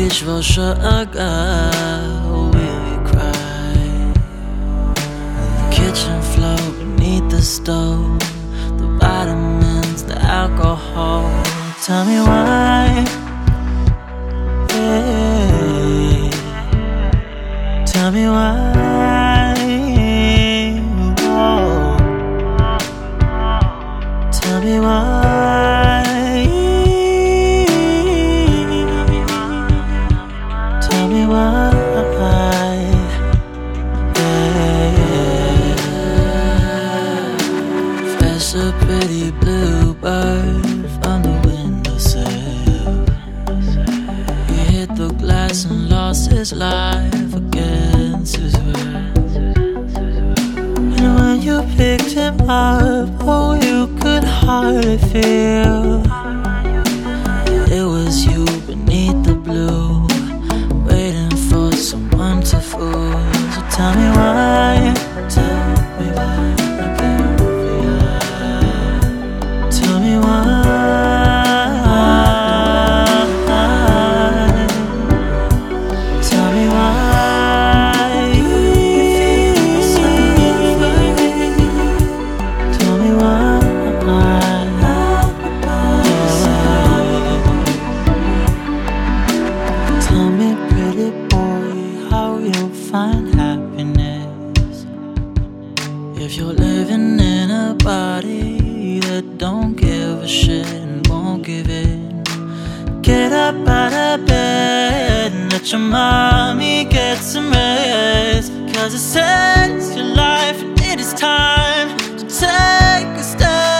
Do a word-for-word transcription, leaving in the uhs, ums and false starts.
Each will sugar, will you cry? The kitchen floor beneath the stove, the vitamins, the alcohol. Tell me why, yeah. Tell me why, oh. Tell me why, tell me why, yeah. Fetch a pretty bluebird from the windowsill. He hit the glass and lost his life against his will. And when you picked him up, oh, you could hardly feel it was you beneath the blue, waiting for someone to fool. So tell me why, tell me why I can't feel. Tell me why, tell me why. Tell me why. Tell me, pretty boy, how you'll find happiness if you're living in a body that don't give a shit and won't give in. Get up out of bed and let your mommy get some rest, 'cause it says your life and it is time to take a step.